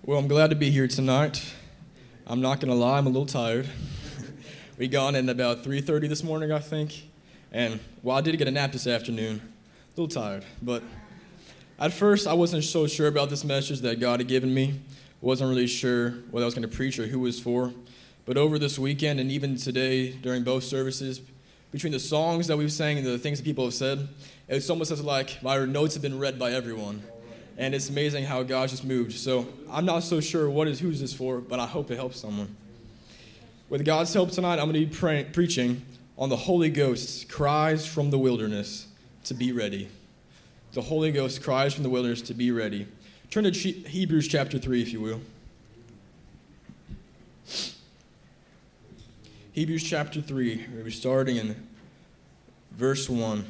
Well, I'm glad to be here tonight. I'm not going to lie, I'm a little tired. We got in about 3:30 this morning, I think. And, well, I did get a nap this afternoon. A little tired. But at first, I wasn't so sure about this message that God had given me. Wasn't really sure what I was going to preach or who it was for. But over this weekend and even today during both services, between the songs that we've sang and the things that people have said, it's almost as like my notes have been read by everyone. And it's amazing how God just moved. So I'm not so sure who's this for, but I hope it helps someone. With God's help tonight, I'm going to be preaching on the Holy Ghost's cries from the wilderness to be ready. The Holy Ghost cries from the wilderness to be ready. Turn to Hebrews chapter 3, if you will. Hebrews chapter 3, we'll be starting in verse 1.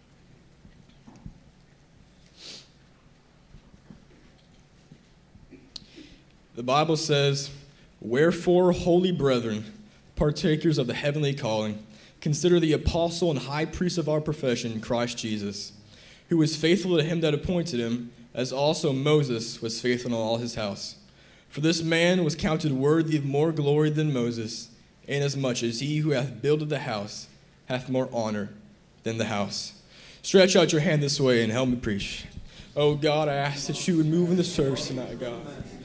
The Bible says, "Wherefore, holy brethren, partakers of the heavenly calling, consider the apostle and high priest of our profession, Christ Jesus, who was faithful to him that appointed him, as also Moses was faithful in all his house. For this man was counted worthy of more glory than Moses, inasmuch as he who hath builded the house hath more honor than the house." Stretch out your hand this way and help me preach. Oh God, I ask that you would move in the service tonight, God.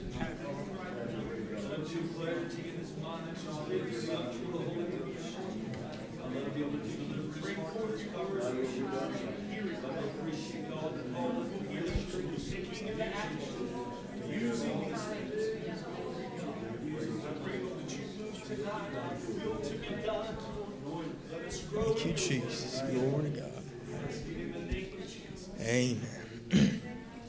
Thank you, Jesus. Glory to God. Amen.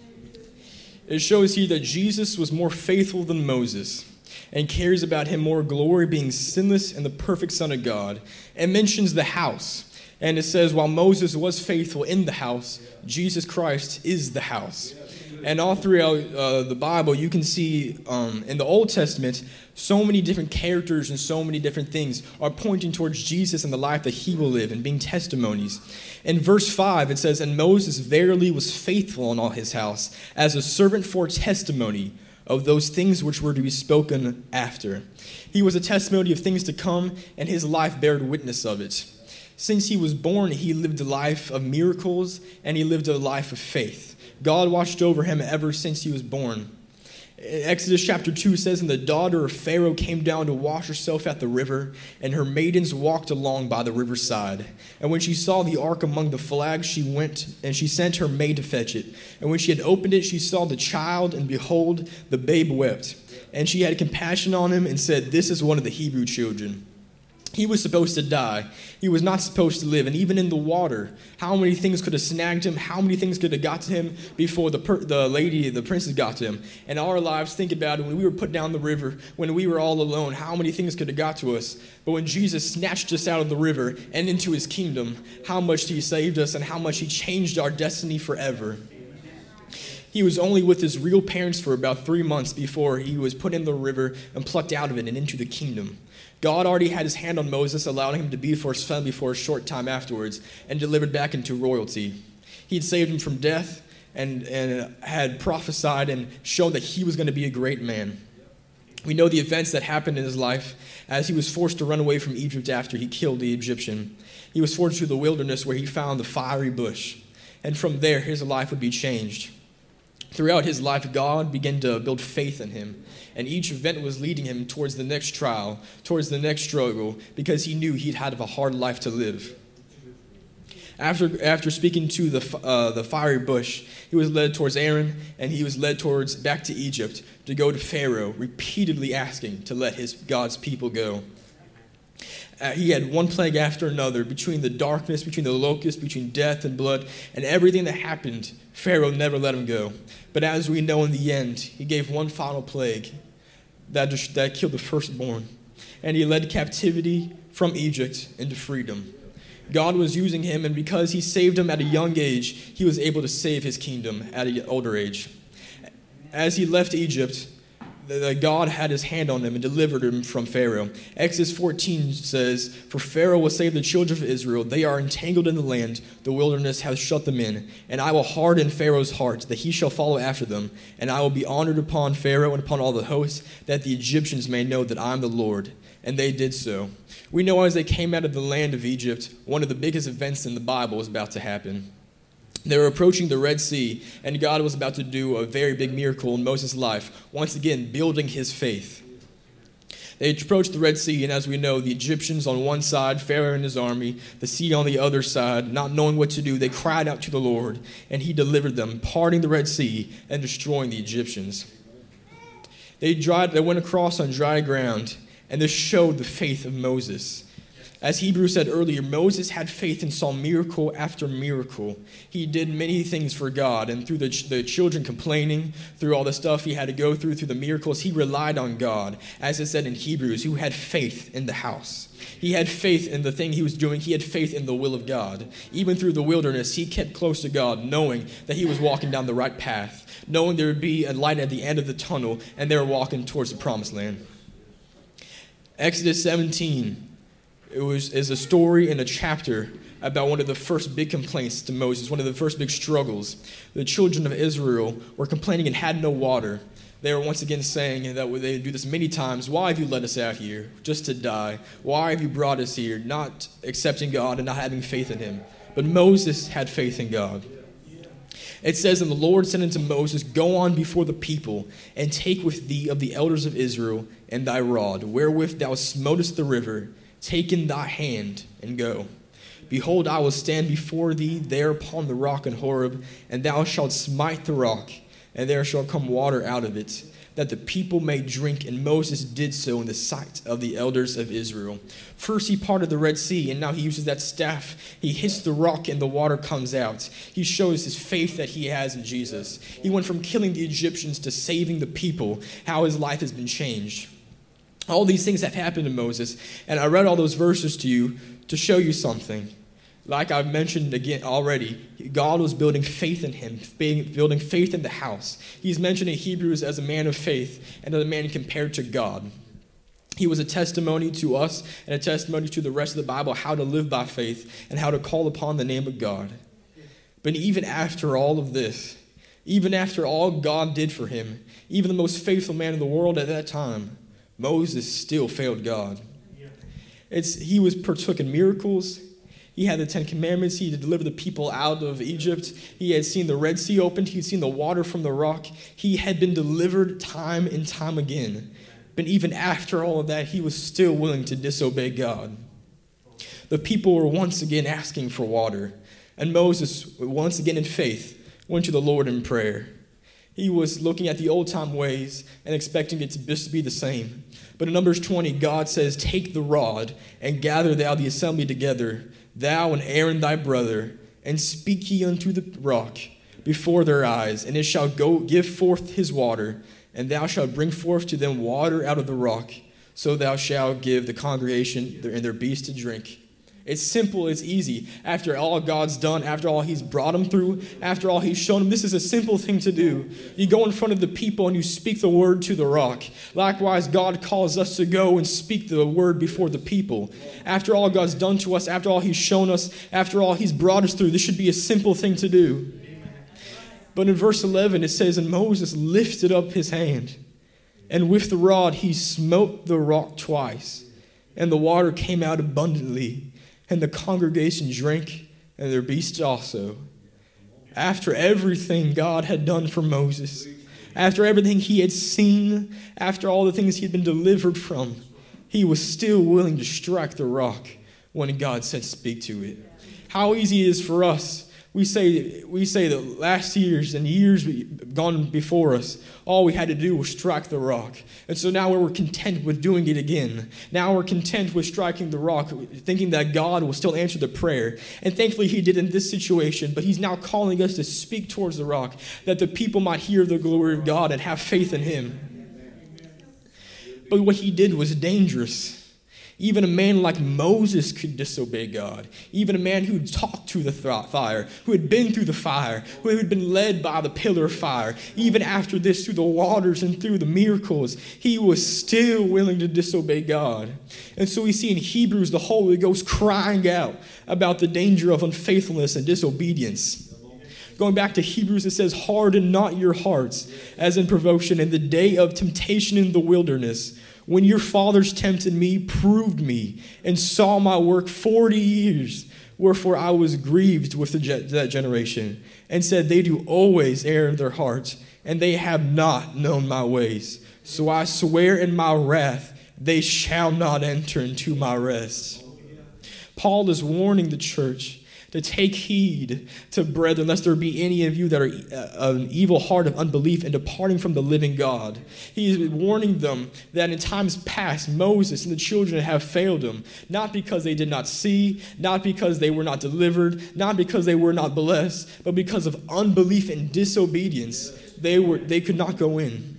It shows here that Jesus was more faithful than Moses and cares about him more glory, being sinless and the perfect Son of God, and mentions the house. And it says, while Moses was faithful in the house, Jesus Christ is the house. And all throughout the Bible, you can see in the Old Testament, so many different characters and so many different things are pointing towards Jesus and the life that he will live and being testimonies. In verse 5, it says, "And Moses verily was faithful in all his house, as a servant for testimony of those things which were to be spoken after." He was a testimony of things to come, and his life bared witness of it. Since he was born, he lived a life of miracles, and he lived a life of faith. God watched over him ever since he was born. Exodus chapter 2 says, "And the daughter of Pharaoh came down to wash herself at the river, and her maidens walked along by the riverside. And when she saw the ark among the flags, she went, and she sent her maid to fetch it. And when she had opened it, she saw the child, and behold, the babe wept. And she had compassion on him, and said, This is one of the Hebrew children." He was supposed to die. He was not supposed to live. And even in the water, how many things could have snagged him? How many things could have got to him before the princess got to him? In our lives, think about it. When we were put down the river, when we were all alone, how many things could have got to us? But when Jesus snatched us out of the river and into his kingdom, how much he saved us and how much he changed our destiny forever. He was only with his real parents for about 3 months before he was put in the river and plucked out of it and into the kingdom. God already had his hand on Moses, allowing him to be for his family for a short time afterwards, and delivered back into royalty. He had saved him from death and had prophesied and shown that he was going to be a great man. We know the events that happened in his life as he was forced to run away from Egypt after he killed the Egyptian. He was forced through the wilderness where he found the fiery bush, and from there his life would be changed. Throughout his life, God began to build faith in him, and each event was leading him towards the next trial, towards the next struggle, because he knew he'd had a hard life to live. After speaking to the fiery bush, he was led towards Aaron, and he was led back to Egypt to go to Pharaoh, repeatedly asking to let God's people go. He had one plague after another, between the darkness, between the locusts, between death and blood, and everything that happened, Pharaoh never let him go. But as we know, in the end, he gave one final plague that killed the firstborn, and he led captivity from Egypt into freedom. God was using him, and because he saved him at a young age, he was able to save his kingdom at an older age. As he left Egypt, that God had his hand on him and delivered him from Pharaoh. Exodus 14 says, "For Pharaoh will say to the children of Israel, they are entangled in the land, the wilderness hath shut them in. And I will harden Pharaoh's heart, that he shall follow after them. And I will be honored upon Pharaoh and upon all the hosts, that the Egyptians may know that I am the Lord." And they did so. We know as they came out of the land of Egypt, one of the biggest events in the Bible was about to happen. They were approaching the Red Sea, and God was about to do a very big miracle in Moses' life, once again building his faith. They approached the Red Sea, and as we know, the Egyptians on one side, Pharaoh and his army, the sea on the other side, not knowing what to do, they cried out to the Lord, and he delivered them, parting the Red Sea and destroying the Egyptians. They went across on dry ground, and this showed the faith of Moses. As Hebrews said earlier, Moses had faith and saw miracle after miracle. He did many things for God, and through the children complaining, through all the stuff he had to go through the miracles, he relied on God, as it said in Hebrews, who had faith in the house. He had faith in the thing he was doing. He had faith in the will of God. Even through the wilderness, he kept close to God, knowing that he was walking down the right path, knowing there would be a light at the end of the tunnel, and they were walking towards the promised land. Exodus 17 is a story and a chapter about one of the first big complaints to Moses, one of the first big struggles. The children of Israel were complaining and had no water. They were once again saying that they do this many times. "Why have you let us out here just to die? Why have you brought us here?" Not accepting God and not having faith in him. But Moses had faith in God. It says, "And the Lord said unto Moses, Go on before the people, and take with thee of the elders of Israel and thy rod, wherewith thou smotest the river. Take in thy hand, and go. Behold, I will stand before thee there upon the rock in Horeb, and thou shalt smite the rock, and there shall come water out of it, that the people may drink." And Moses did so in the sight of the elders of Israel. First he parted the Red Sea, and now he uses that staff. He hits the rock, and the water comes out. He shows his faith that he has in Jesus. He went from killing the Egyptians to saving the people, how his life has been changed. All these things have happened to Moses, and I read all those verses to you to show you something. Like I've mentioned again already, God was building faith in him, building faith in the house. He's mentioned in Hebrews as a man of faith and as a man compared to God. He was a testimony to us and a testimony to the rest of the Bible how to live by faith and how to call upon the name of God. But even after all of this, even after all God did for him, even the most faithful man in the world at that time, Moses still failed God. He partook in miracles. He had the 10 Commandments. He had delivered the people out of Egypt. He had seen the Red Sea opened. He had seen the water from the rock. He had been delivered time and time again. But even after all of that, he was still willing to disobey God. The people were once again asking for water. And Moses, once again in faith, went to the Lord in prayer. He was looking at the old-time ways and expecting it to just be the same. But in Numbers 20, God says, "Take the rod, and gather thou the assembly together, thou and Aaron thy brother, and speak ye unto the rock before their eyes, and it shall go give forth his water, and thou shalt bring forth to them water out of the rock, so thou shalt give the congregation and their beasts to drink." It's simple, it's easy. After all God's done, after all he's brought them through, after all he's shown them, this is a simple thing to do. You go in front of the people and you speak the word to the rock. Likewise, God calls us to go and speak the word before the people. After all God's done to us, after all he's shown us, after all he's brought us through, this should be a simple thing to do. But in verse 11 it says, "And Moses lifted up his hand, and with the rod he smote the rock twice, and the water came out abundantly. And the congregation drank, and their beasts also." After everything God had done for Moses, after everything he had seen, after all the things he had been delivered from, he was still willing to strike the rock when God said, "Speak to it." How easy it is for us. We say that last years and years gone before us, all we had to do was strike the rock. And so now we're content with doing it again. Now we're content with striking the rock, thinking that God will still answer the prayer. And thankfully he did in this situation, but he's now calling us to speak towards the rock, that the people might hear the glory of God and have faith in him. But what he did was dangerous. Even a man like Moses could disobey God. Even a man who talked to the fire, who had been through the fire, who had been led by the pillar of fire. Even after this, through the waters and through the miracles, he was still willing to disobey God. And so we see in Hebrews the Holy Ghost crying out about the danger of unfaithfulness and disobedience. Going back to Hebrews, it says, harden not your hearts, as in provocation in the day of temptation in the wilderness, when your fathers tempted me, proved me, and saw my work 40 years. Wherefore I was grieved with that generation, and said, they do always err in their hearts, and they have not known my ways. So I swear in my wrath, they shall not enter into my rest. Paul is warning the church to take heed to brethren, lest there be any of you that are an evil heart of unbelief and departing from the living God. He is warning them that in times past, Moses and the children have failed him, not because they did not see, not because they were not delivered, not because they were not blessed, but because of unbelief and disobedience, they could not go in.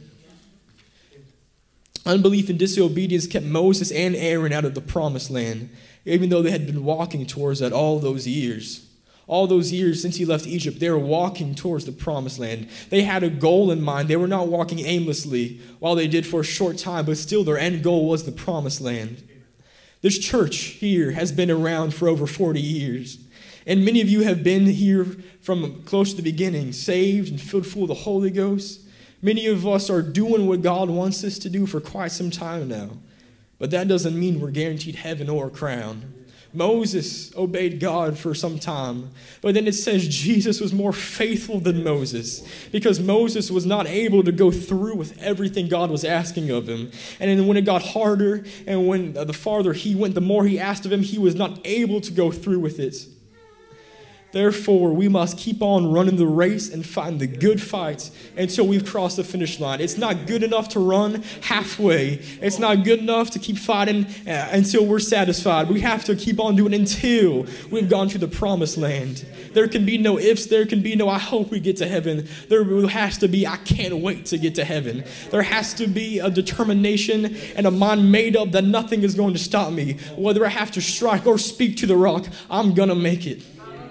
Unbelief and disobedience kept Moses and Aaron out of the promised land, even though they had been walking towards that all those years. All those years since he left Egypt, they were walking towards the promised land. They had a goal in mind. They were not walking aimlessly while they did for a short time, but still their end goal was the promised land. This church here has been around for over 40 years. And many of you have been here from close to the beginning, saved and filled full of the Holy Ghost. Many of us are doing what God wants us to do for quite some time now. But that doesn't mean we're guaranteed heaven or a crown. Moses obeyed God for some time, but then it says Jesus was more faithful than Moses because Moses was not able to go through with everything God was asking of him. And then when it got harder and when the farther he went, the more he asked of him, he was not able to go through with it. Therefore, we must keep on running the race and fighting the good fight until we've crossed the finish line. It's not good enough to run halfway. It's not good enough to keep fighting until we're satisfied. We have to keep on doing it until we've gone to the promised land. There can be no ifs. There can be no, I hope we get to heaven. There has to be, I can't wait to get to heaven. There has to be a determination and a mind made up that nothing is going to stop me. Whether I have to strike or speak to the rock, I'm going to make it.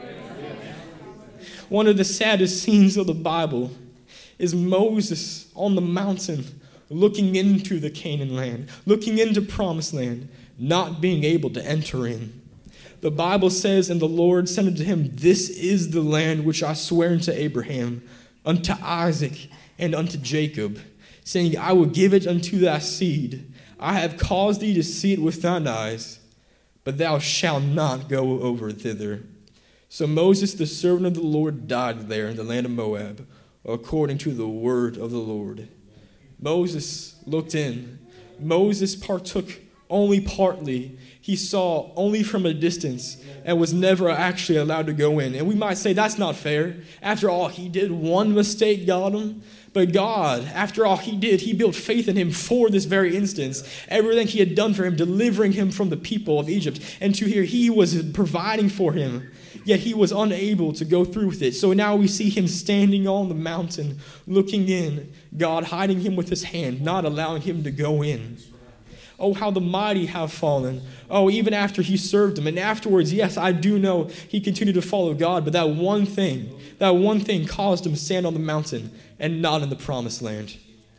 One of the saddest scenes of the Bible is Moses on the mountain looking into the Canaan land, looking into promised land, not being able to enter in. The Bible says, and the Lord said unto him, this is the land which I swear unto Abraham, unto Isaac, and unto Jacob, saying, I will give it unto thy seed. I have caused thee to see it with thine eyes, but thou shalt not go over thither. So Moses, the servant of the Lord, died there in the land of Moab, according to the word of the Lord. Moses looked in. Moses partook only partly. He saw only from a distance and was never actually allowed to go in. And we might say that's not fair. After all, he did one mistake, got him. But God, after all he did, he built faith in him for this very instance. Everything he had done for him, delivering him from the people of Egypt. And to here, he was providing for him. Yet he was unable to go through with it. So now we see him standing on the mountain, looking in, God hiding him with his hand, not allowing him to go in. Oh, how the mighty have fallen. Oh, even after he served him. And afterwards, yes, I do know he continued to follow God, but that one thing caused him to stand on the mountain and not in the promised land.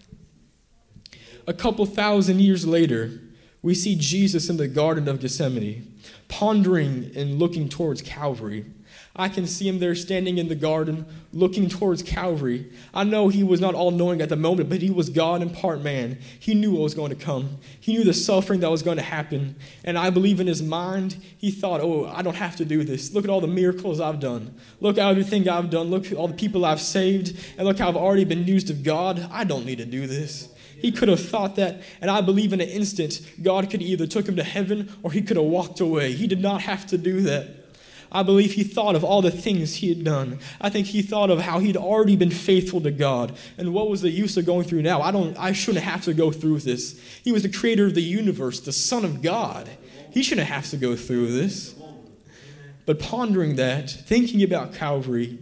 A couple thousand years later, we see Jesus in the Garden of Gethsemane, pondering and looking towards Calvary. I can see him there standing in the garden, looking towards Calvary. I know he was not all-knowing at the moment, but he was God and part man. He knew what was going to come. He knew the suffering that was going to happen. And I believe in his mind, he thought, oh, I don't have to do this. Look at all the miracles I've done. Look at everything I've done. Look at all the people I've saved. And look how I've already been used of God. I don't need to do this. He could have thought that, and I believe in an instant, God could either took him to heaven or he could have walked away. He did not have to do that. I believe he thought of all the things he had done. I think he thought of how he'd already been faithful to God. And what was the use of going through now? I shouldn't have to go through this. He was the creator of the universe, the Son of God. He shouldn't have to go through this. But pondering that, thinking about Calvary,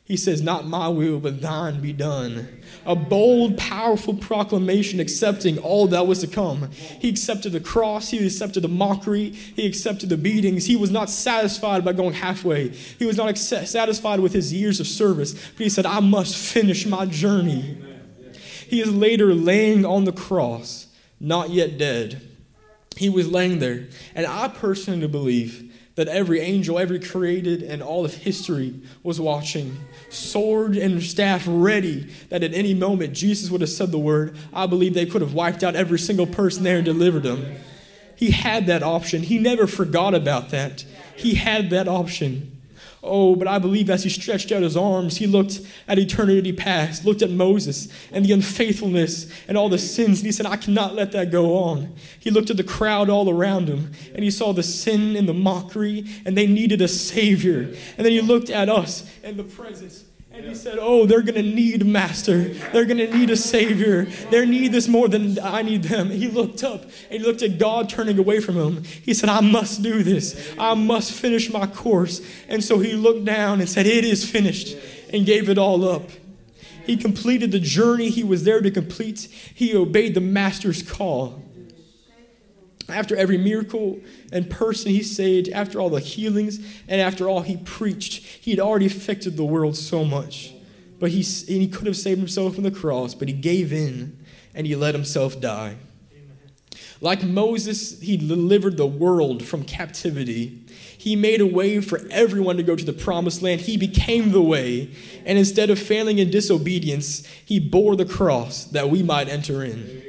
He says, not my will, but thine be done. A bold, powerful proclamation accepting all that was to come. He accepted the cross. He accepted the mockery. He accepted the beatings. He was not satisfied by going halfway. He was not satisfied with his years of service. But he said, I must finish my journey. He is later laying on the cross, not yet dead. He was laying there. And I personally believe that every angel, every created, and all of history was watching, sword and staff ready, that at any moment Jesus would have said the word. I believe they could have wiped out every single person there and delivered them. He had that option. He never forgot about that. He had that option. Oh, but I believe as he stretched out his arms, he looked at eternity past, looked at Moses and the unfaithfulness and all the sins, and he said, I cannot let that go on. He looked at the crowd all around him, and he saw the sin and the mockery, and they needed a Savior. And then he looked at us and the presence, and he said, oh, they're going to need a master. They're going to need a Savior. They need this more than I need them. He looked up, and he looked at God turning away from him. He said, I must do this. I must finish my course. And so he looked down and said, it is finished, and gave it all up. He completed the journey he was there to complete. He obeyed the master's call. After every miracle and person he saved, after all the healings, and after all he preached, he had already affected the world so much. But he could have saved himself from the cross, but he gave in and he let himself die. Like Moses, he delivered the world from captivity. He made a way for everyone to go to the promised land. He became the way. And instead of failing in disobedience, he bore the cross that we might enter in.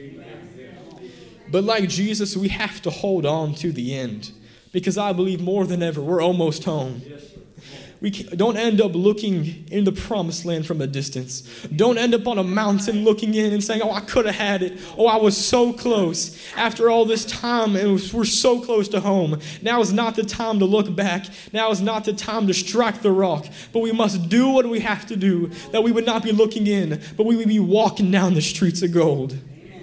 But like Jesus, we have to hold on to the end, because I believe more than ever, we're almost home. We don't end up looking in the promised land from a distance. Don't end up on a mountain looking in and saying, oh, I could have had it. Oh, I was so close. After all this time, we're so close to home. Now is not the time to look back. Now is not the time to strike the rock. But we must do what we have to do, that we would not be looking in, but we would be walking down the streets of gold.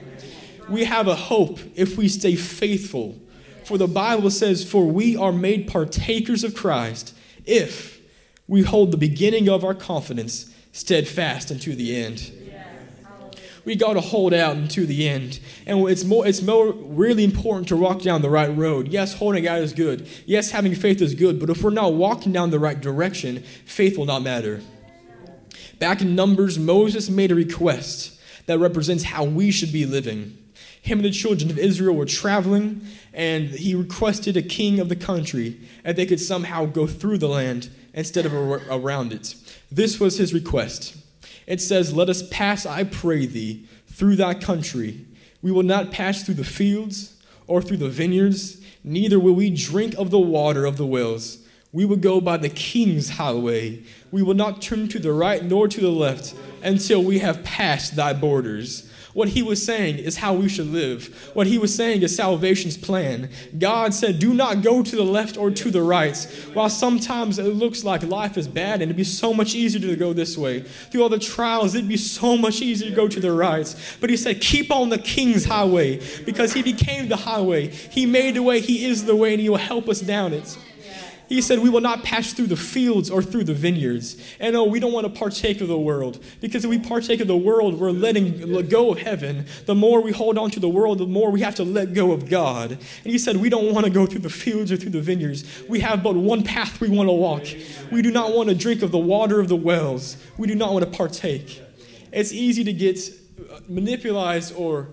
We have a hope if we stay faithful. For the Bible says, for we are made partakers of Christ if we hold the beginning of our confidence steadfast unto the end. We got to hold out unto the end. And it's more really important to walk down the right road. Yes, holding out is good. Yes, having faith is good. But if we're not walking down the right direction, faith will not matter. Back in Numbers, Moses made a request that represents how we should be living. Him and the children of Israel were traveling, and he requested a king of the country, and they could somehow go through the land instead of around it. This was his request. It says, let us pass, I pray thee, through thy country. We will not pass through the fields or through the vineyards, neither will we drink of the water of the wells. We will go by the king's highway. We will not turn to the right nor to the left until we have passed thy borders. What he was saying is how we should live. What he was saying is salvation's plan. God said, do not go to the left or to the right. While sometimes it looks like life is bad and it'd be so much easier to go this way. Through all the trials, it'd be so much easier to go to the right. But he said, keep on the king's highway, because he became the highway. He made the way, he is the way, and he will help us down it. He said, we will not pass through the fields or through the vineyards. And no, we don't want to partake of the world, because if we partake of the world, we're letting go of heaven. The more we hold on to the world, the more we have to let go of God. And he said, we don't want to go through the fields or through the vineyards. We have but one path we want to walk. We do not want to drink of the water of the wells. We do not want to partake. It's easy to get manipulated or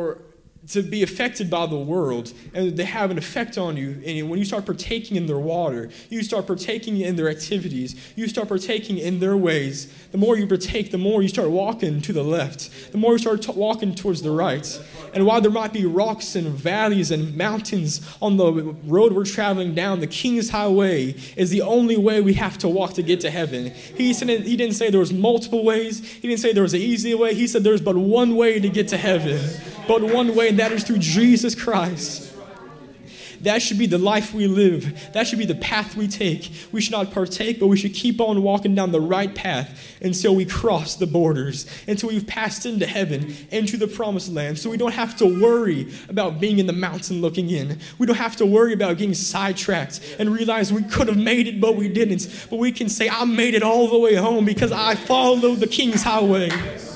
to be affected by the world, and they have an effect on you. And when you start partaking in their water, you start partaking in their activities, you start partaking in their ways. The more you partake, the more you start walking to the left, the more you start walking towards the right. And while there might be rocks and valleys and mountains on the road we're traveling down, the King's Highway is the only way we have to walk to get to heaven. He didn't say there was multiple ways. He didn't say there was an easy way. He said there's but one way to get to heaven, but one way, and that is through Jesus Christ. That should be the life we live. That should be the path we take. We should not partake, but we should keep on walking down the right path until we cross the borders, until we've passed into heaven, into the promised land. So we don't have to worry about being in the mountain looking in. We don't have to worry about getting sidetracked and realize we could have made it, but we didn't. But we can say, I made it all the way home because I followed the King's highway.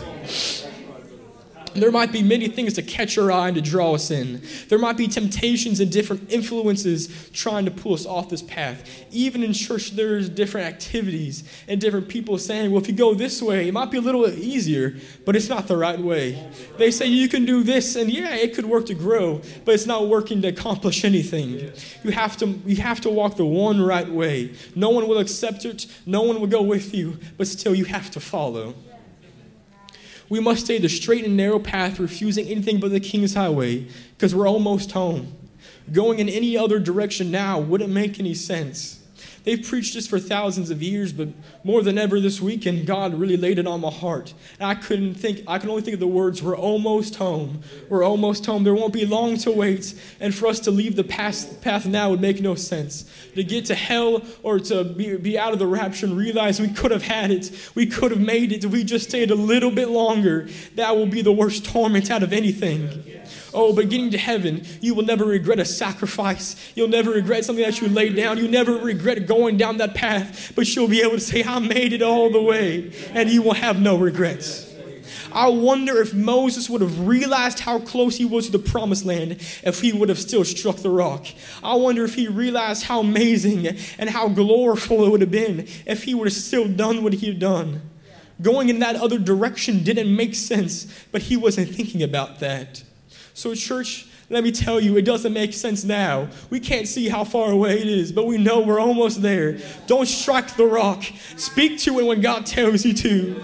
There might be many things to catch our eye and to draw us in. There might be temptations and different influences trying to pull us off this path. Even in church, there's different activities and different people saying, well, if you go this way, it might be a little easier, but it's not the right way. They say you can do this, and yeah, it could work to grow, but it's not working to accomplish anything. You have to walk the one right way. No one will accept it. No one will go with you, but still you have to follow. We must stay the straight and narrow path, refusing anything but the King's highway, because we're almost home. Going in any other direction now wouldn't make any sense. They've preached this for thousands of years, but more than ever this weekend, God really laid it on my heart. And I could only think of the words, we're almost home. We're almost home. There won't be long to wait. And for us to leave the path now would make no sense. To get to hell or to be out of the rapture and realize we could have had it, we could have made it, if we just stayed a little bit longer, that will be the worst torment out of anything. Oh, but getting to heaven, you will never regret a sacrifice. You'll never regret something that you laid down. You never regret going down that path, but you'll be able to say, I made it all the way, and you will have no regrets. I wonder if Moses would have realized how close he was to the promised land if he would have still struck the rock. I wonder if he realized how amazing and how glorious it would have been if he would have still done what he had done. Going in that other direction didn't make sense, but he wasn't thinking about that. So church, let me tell you, it doesn't make sense now. We can't see how far away it is, but we know we're almost there. Don't strike the rock. Speak to it when God tells you to.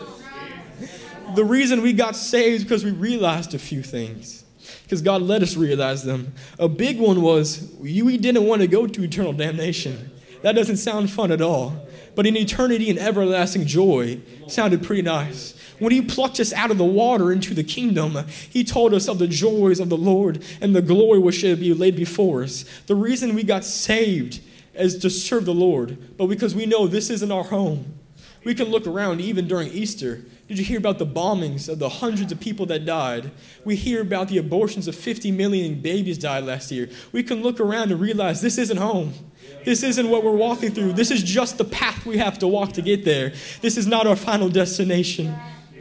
The reason we got saved is because we realized a few things. Because God let us realize them. A big one was we didn't want to go to eternal damnation. That doesn't sound fun at all. But in eternity and everlasting joy sounded pretty nice. When he plucked us out of the water into the kingdom, he told us of the joys of the Lord and the glory which should be laid before us. The reason we got saved is to serve the Lord, but because we know this isn't our home. We can look around even during Easter. Did you hear about the bombings of the hundreds of people that died? We hear about the abortions of 50 million babies died last year. We can look around and realize this isn't home. This isn't what we're walking through. This is just the path we have to walk to get there. This is not our final destination.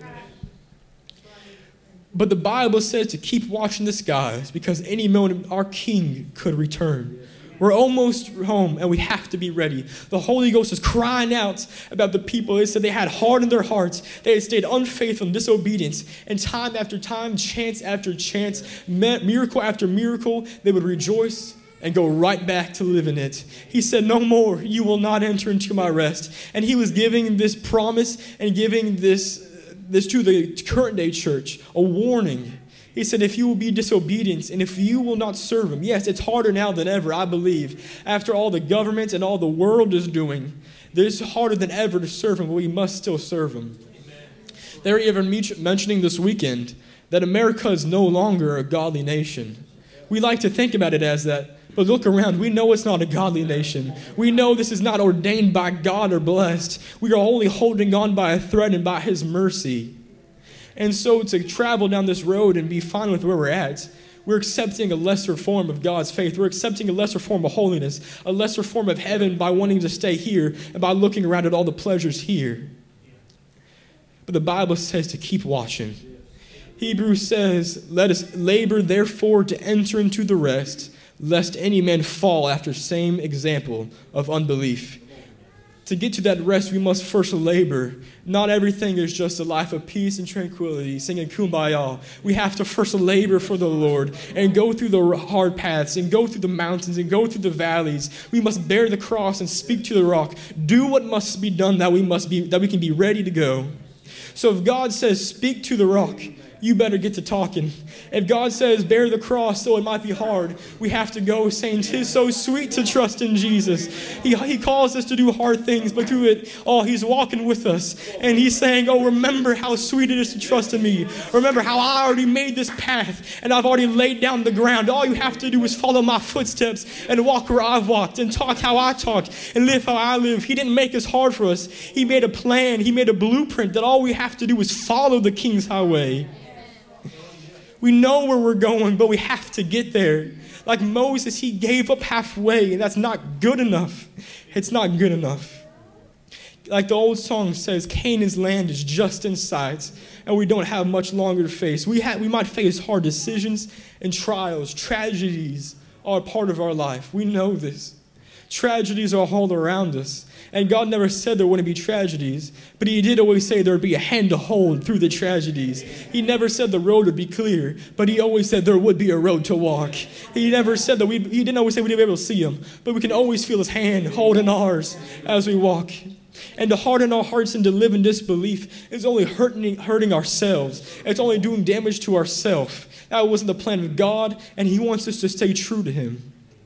But the Bible says to keep watching the skies because any moment our King could return. We're almost home and we have to be ready. The Holy Ghost is crying out about the people. They said they had hardened their hearts. They had stayed unfaithful and disobedience. And time after time, chance after chance, miracle after miracle, they would rejoice and go right back to living it. He said, no more, you will not enter into my rest. And he was giving this promise and giving this to the current day church, a warning. He said, if you will be disobedient and if you will not serve him, yes, it's harder now than ever, I believe. After all the government and all the world is doing, it's harder than ever to serve him, but we must still serve him. They're even mentioning this weekend that America is no longer a godly nation. We like to think about it as that, but look around. We know it's not a godly nation. We know this is not ordained by God or blessed. We are only holding on by a thread and by his mercy. And so to travel down this road and be fine with where we're at, we're accepting a lesser form of God's faith. We're accepting a lesser form of holiness, a lesser form of heaven by wanting to stay here and by looking around at all the pleasures here. But the Bible says to keep watching. Hebrews says, let us labor therefore to enter into the rest, lest any man fall after same example of unbelief. To get to that rest, we must first labor. Not everything is just a life of peace and tranquility, singing kumbaya. We have to first labor for the Lord and go through the hard paths and go through the mountains and go through the valleys. We must bear the cross and speak to the rock. Do what must be done that we can be ready to go. So if God says, speak to the rock, you better get to talking. If God says, bear the cross, though it might be hard, we have to go saying, 'tis so sweet to trust in Jesus. He calls us to do hard things, but through it all, he's walking with us. And he's saying, oh, remember how sweet it is to trust in me. Remember how I already made this path, and I've already laid down the ground. All you have to do is follow my footsteps and walk where I've walked and talk how I talk and live how I live. He didn't make this hard for us. He made a plan. He made a blueprint that all we have to do is follow the King's highway. We know where we're going, but we have to get there. Like Moses, he gave up halfway, and that's not good enough. It's not good enough. Like the old song says, Canaan's land is just in sight, and we don't have much longer to face. We might face hard decisions and trials. Tragedies are a part of our life. We know this. Tragedies are all around us. And God never said there wouldn't be tragedies, but he did always say there would be a hand to hold through the tragedies. He never said the road would be clear, but he always said there would be a road to walk. He never said that he didn't always say we'd be able to see him, but we can always feel his hand holding ours as we walk. And to harden our hearts and to live in disbelief is only hurting ourselves. It's only doing damage to ourselves. That wasn't the plan of God, and he wants us to stay true to him.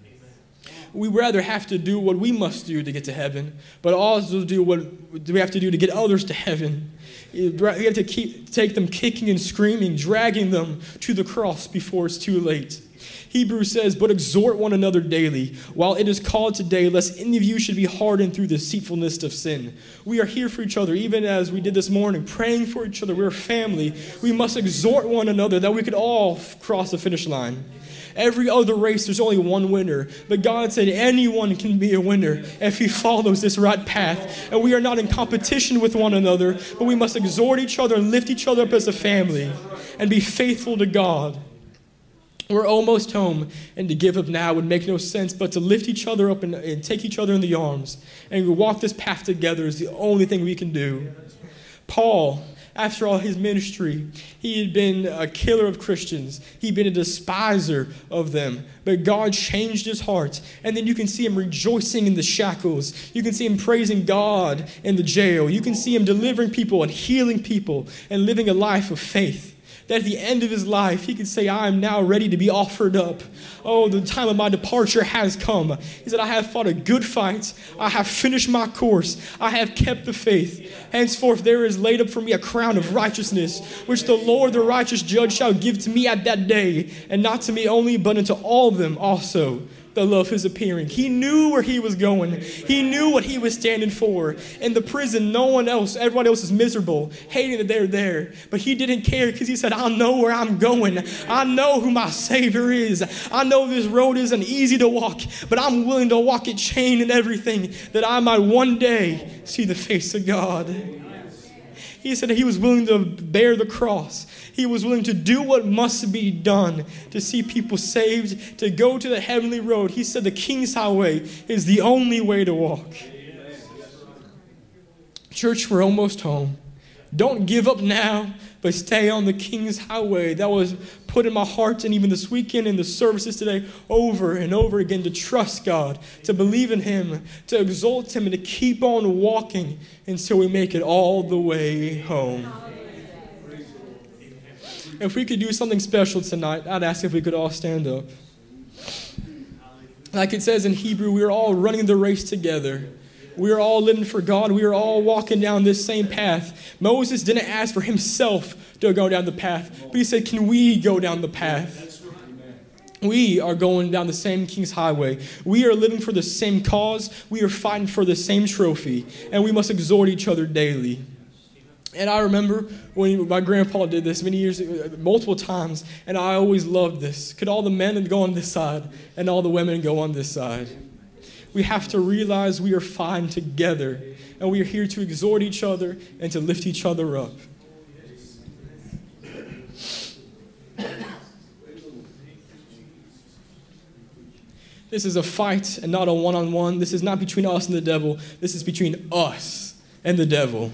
We rather have to do what we must do to get to heaven, but also do what we have to do to get others to heaven. We have to take them kicking and screaming, dragging them to the cross before it's too late. Hebrews says, but exhort one another daily, while it is called today, lest any of you should be hardened through the deceitfulness of sin. We are here for each other, even as we did this morning, praying for each other. We're a family. We must exhort one another that we could all cross the finish line. Every other race, there's only one winner. But God said anyone can be a winner if he follows this right path. And we are not in competition with one another, but we must exhort each other and lift each other up as a family and be faithful to God. We're almost home, and to give up now would make no sense, but to lift each other up and take each other in the arms and walk this path together is the only thing we can do. Paul, after all his ministry, he had been a killer of Christians. He'd been a despiser of them. But God changed his heart. And then you can see him rejoicing in the shackles. You can see him praising God in the jail. You can see him delivering people and healing people and living a life of faith. That at the end of his life, he could say, I am now ready to be offered up. Oh, the time of my departure has come. He said, I have fought a good fight. I have finished my course. I have kept the faith. Henceforth, there is laid up for me a crown of righteousness, which the Lord, the righteous judge, shall give to me at that day, and not to me only, but unto all of them also that love his appearing. He knew where he was going. He knew what he was standing for. In the prison, everybody else is miserable, hating that they're there. But he didn't care because he said, I know where I'm going. I know who my Savior is. I know this road isn't easy to walk, but I'm willing to walk it chain and everything that I might one day see the face of God. He said that he was willing to bear the cross. He was willing to do what must be done to see people saved, to go to the heavenly road. He said the King's highway is the only way to walk. Church, we're almost home. Don't give up now, but stay on the King's highway. That was put in my heart, and even this weekend in the services today, over and over again, to trust God, to believe in him, to exalt him, and to keep on walking until we make it all the way home. If we could do something special tonight, I'd ask if we could all stand up. Like it says in Hebrew, we are all running the race together. We are all living for God. We are all walking down this same path. Moses didn't ask for himself to go down the path, but he said, can we go down the path? We are going down the same King's highway. We are living for the same cause. We are fighting for the same trophy, and we must exhort each other daily. And I remember when my grandpa did this many years ago, multiple times, and I always loved this. Could all the men go on this side and all the women go on this side? We have to realize we are fine together, and we are here to exhort each other and to lift each other up. This is a fight and not a one-on-one. This is not between us and the devil. This is between us and the devil.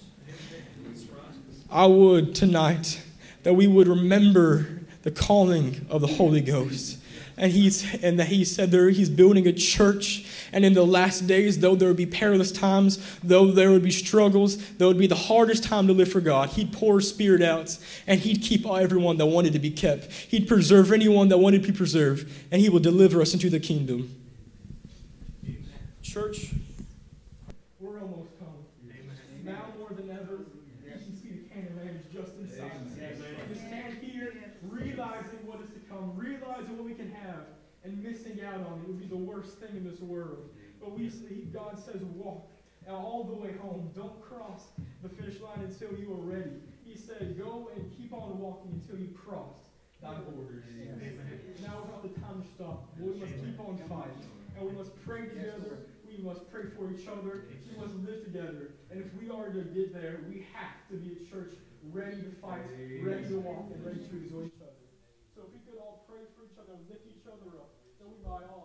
I would tonight that we would remember the calling of the Holy Ghost, And he said he's building a church. And in the last days, though there would be perilous times, though there would be struggles, though it would be the hardest time to live for God, he'd pour his Spirit out, and he'd keep everyone that wanted to be kept. He'd preserve anyone that wanted to be preserved, and he will deliver us into the kingdom. Amen. Church, we're almost home. Now more than ever, you can see the Canaan land is just inside. You stand here, realizing what is to come, realizing what we can have, and missing out on it would be the worst thing in this world. But God says, walk all the way home. Don't cross the finish line until you are ready. He said, go and keep on walking until you cross thy borders. Now is not the time to stop. We must keep on fighting. And we must pray together. We must pray for each other. We must live together. And if we are to get there, we have to be a church ready to fight, ready to walk, and ready to exhort each other. So if we could all pray for each other and lift each other up, then we might all